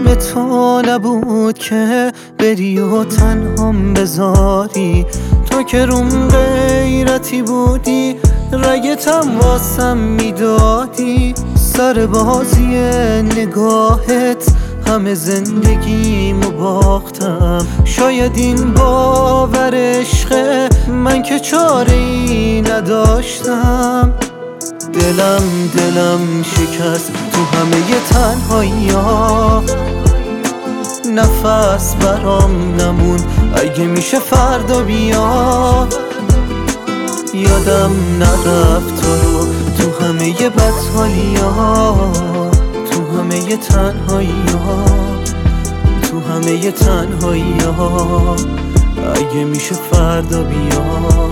حرم تو نبود که بری و تنهام بذاری. تو که روم غیرتی بودی، رگتم واسم میدادی. سر بازی نگاهت همه زندگیمو باختم. شاید این باور عشقه، من که چاره ای نداشتم. دلم شکست تو همه تنهایی‌ها. نفس برام نمون، اگه میشه فردا بیا. یادم نرفت تو رو تو همه بدحالی‌ها، تو همه تنهایی‌ها، تو همه تنهایی‌ها. اگه میشه فردا بیا.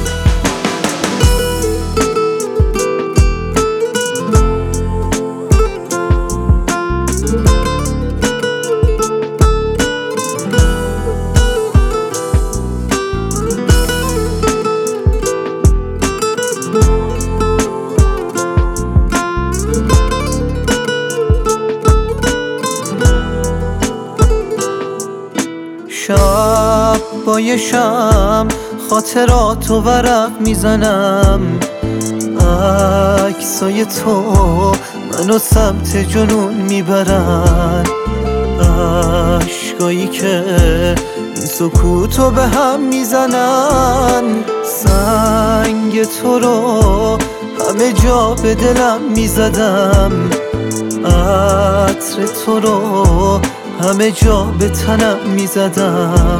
شب با یه شم خاطراتو ورق میزنم. عکسای تو منو سمت جنون میبرن. عشقایی که این سکوتو به هم میزنن. سنگ تو رو همه جا به دلم میزدم. عطر تو رو همه جا به تنم میزدم.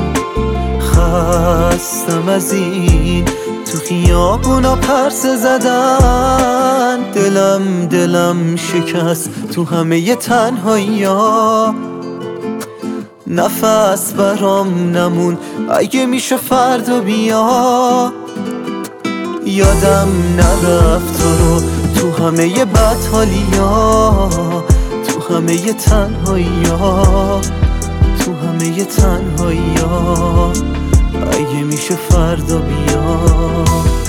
خستم از این تو خیابونا پرسه زدن. دلم شکست تو همه تنهایی‌ها. نفس برام نمون، اگه میشه فردا بیا. یادم نرفت تو رو تو همه بدحالی‌ها، تو همه تنهایی‌ها، تو همه تنهایی‌ها. اگه میشه فردا بیا.